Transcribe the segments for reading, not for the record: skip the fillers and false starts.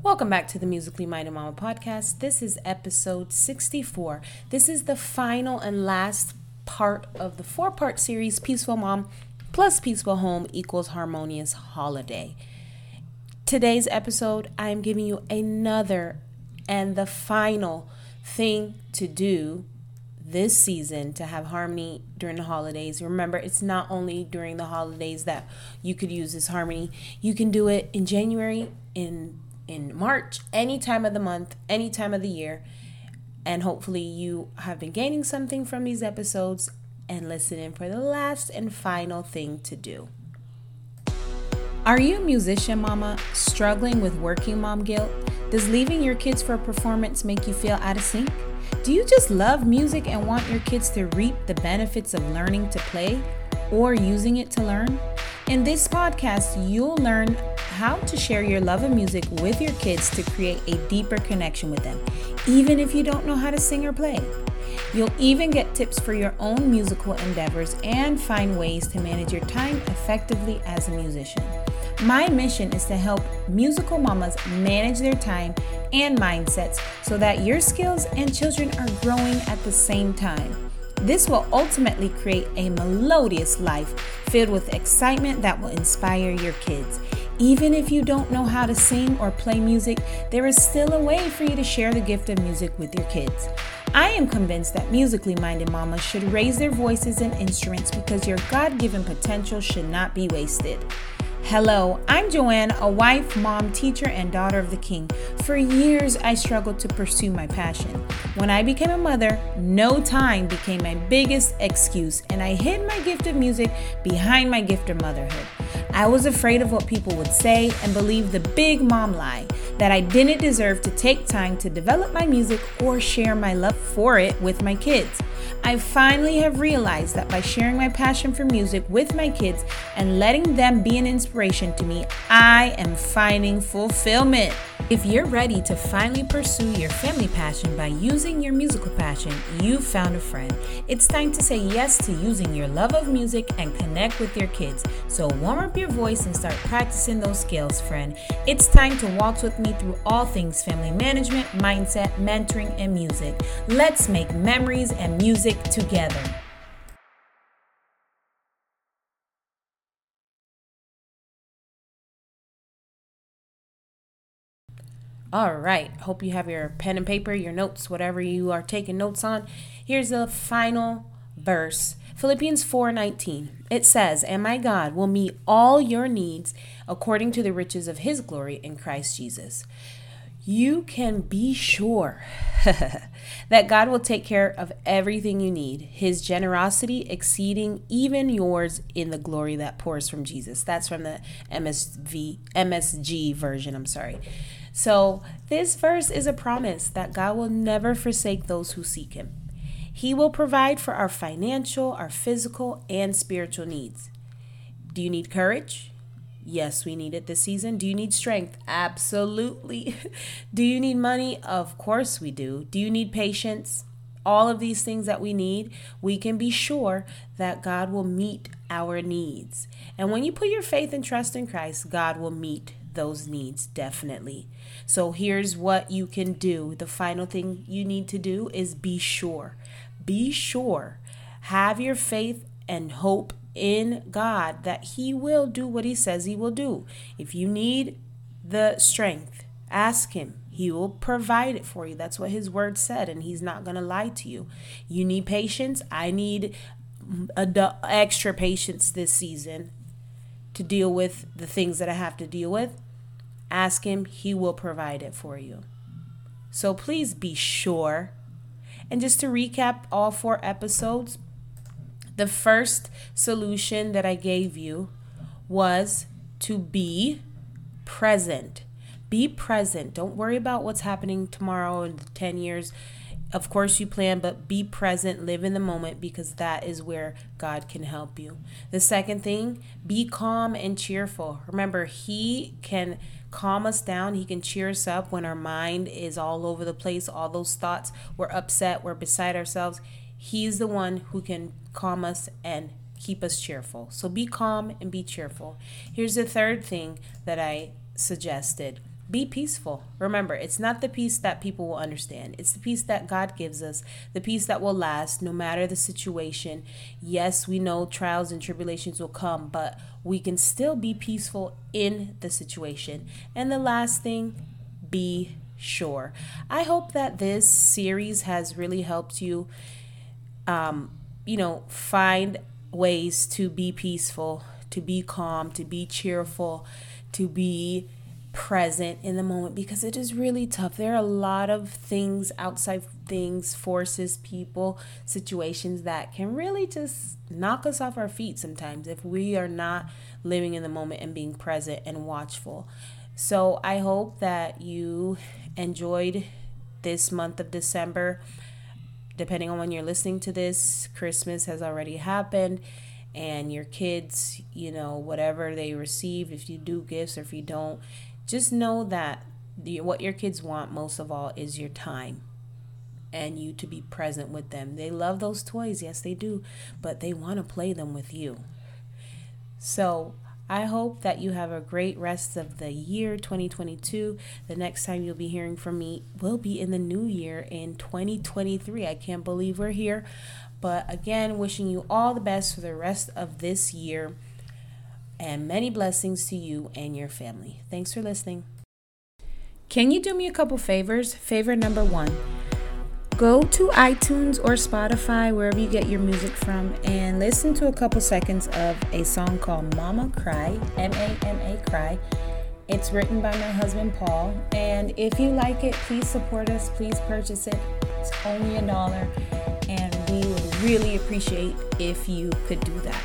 Welcome back to the Musically Minded Mama podcast. This is episode 64. This is the final and last part of the 4-part series, Peaceful Mom plus Peaceful Home equals Harmonious Holiday. Today's episode, I am giving you another and the final thing to do this season to have harmony during the holidays. Remember, it's not only during the holidays that you could use this harmony. You can do it in January, in March, any time of the month, any time of the year. And hopefully you have been gaining something from these episodes and listening for the last and final thing to do. Are you a musician, mama, struggling with working mom guilt? Does leaving your kids for a performance make you feel out of sync? Do you just love music and want your kids to reap the benefits of learning to play or using it to learn? In this podcast, you'll learn how to share your love of music with your kids to create a deeper connection with them, even if you don't know how to sing or play. You'll even get tips for your own musical endeavors and find ways to manage your time effectively as a musician. My mission is to help musical mamas manage their time and mindsets so that your skills and children are growing at the same time. This will ultimately create a melodious life filled with excitement that will inspire your kids. Even if you don't know how to sing or play music, there is still a way for you to share the gift of music with your kids. I am convinced that musically minded mamas should raise their voices and instruments because your God-given potential should not be wasted. Hello, I'm Joanne, a wife, mom, teacher, and daughter of the King. For years, I struggled to pursue my passion. When I became a mother, no time became my biggest excuse, and I hid my gift of music behind my gift of motherhood. I was afraid of what people would say and believed the big mom lie that I didn't deserve to take time to develop my music or share my love for it with my kids. I finally have realized that by sharing my passion for music with my kids and letting them be an inspiration to me, I am finding fulfillment. If you're ready to finally pursue your family passion by using your musical passion, you've found a friend. It's time to say yes to using your love of music and connect with your kids. So warm up your voice and start practicing those skills, friend. It's time to walk with me through all things family management, mindset, mentoring, and music. Let's make memories and music together. All right, hope you have your pen and paper, your notes, whatever you are taking notes on. Here's the final verse, Philippians 4:19. It says, "And my God will meet all your needs according to the riches of his glory in Christ Jesus." You can be sure that God will take care of everything you need, his generosity exceeding even yours in the glory that pours from Jesus. That's from the MSG version, So this verse is a promise that God will never forsake those who seek him. He will provide for our financial, our physical, and spiritual needs. Do you need courage? Yes, we need it this season. Do you need strength? Absolutely. Do you need money? Of course we do. Do you need patience? All of these things that we need, we can be sure that God will meet our needs. And when you put your faith and trust in Christ, God will meet those needs, definitely. So here's what you can do. The final thing you need to do is be sure. Be sure. Have your faith and hope in God that he will do what he says he will do. If you need the strength, ask him. He will provide it for you. That's what his word said, and he's not going to lie to you. You need patience. I need extra patience this season to deal with the things that I have to deal with. Ask him. He will provide it for you. So please be sure. And just to recap all 4 episodes, the first solution that I gave you was to be present. Be present. Don't worry about what's happening tomorrow in 10 years. Of course you plan, but be present, live in the moment, because that is where God can help you. The second thing, be calm and cheerful. Remember, he can calm us down. He can cheer us up when our mind is all over the place. All those thoughts, we're upset, we're beside ourselves. He's the one who can calm us and keep us cheerful. So be calm and be cheerful. Here's the third thing that I suggested. be peaceful. Remember, it's not the peace that people will understand. It's the peace that God gives us, the peace that will last no matter the situation. Yes, we know trials and tribulations will come, but we can still be peaceful in the situation. And the last thing, be sure. I hope that this series has really helped you, find ways to be peaceful, to be calm, to be cheerful, to be present in the moment, because it is really tough. There are a lot of things, outside things, forces, people, situations that can really just knock us off our feet sometimes if we are not living in the moment and being present and watchful. So I hope that you enjoyed this month of December. Depending on when you're listening to this, Christmas has already happened, and your kids, whatever they receive, if you do gifts or if you don't, just know that what your kids want most of all is your time and you to be present with them. They love those toys, yes they do, but they want to play them with you. So I hope that you have a great rest of the year 2022. The next time you'll be hearing from me will be in the new year in 2023. I can't believe we're here. But again, wishing you all the best for the rest of this year and many blessings to you and your family. Thanks for listening. Can you do me a couple favors? Favor number one. Go to iTunes or Spotify, wherever you get your music from, and listen to a couple seconds of a song called Mama Cry, M-A-M-A Cry. It's written by my husband, Paul. And if you like it, please support us. Please purchase it. It's only $1. And we would really appreciate if you could do that.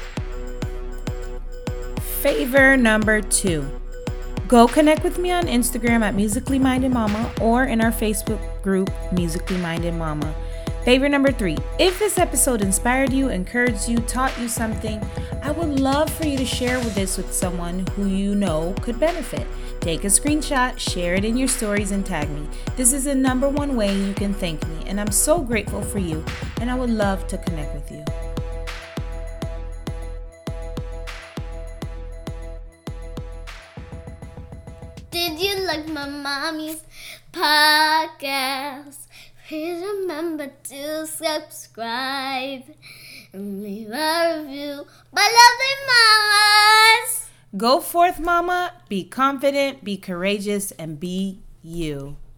Favor number two. Go connect with me on Instagram at Musically Minded Mama or in our Facebook group, Musically Minded Mama. Favor number three. If this episode inspired you, encouraged you, taught you something, I would love for you to share this with someone who you know could benefit. Take a screenshot, share it in your stories, and tag me. This is the number one way you can thank me, and I'm so grateful for you, and I would love to connect with you. Did you like my mommy's podcast? Please remember to subscribe and leave a review. My lovely mamas! Go forth, mama. Be confident, be courageous, and be you.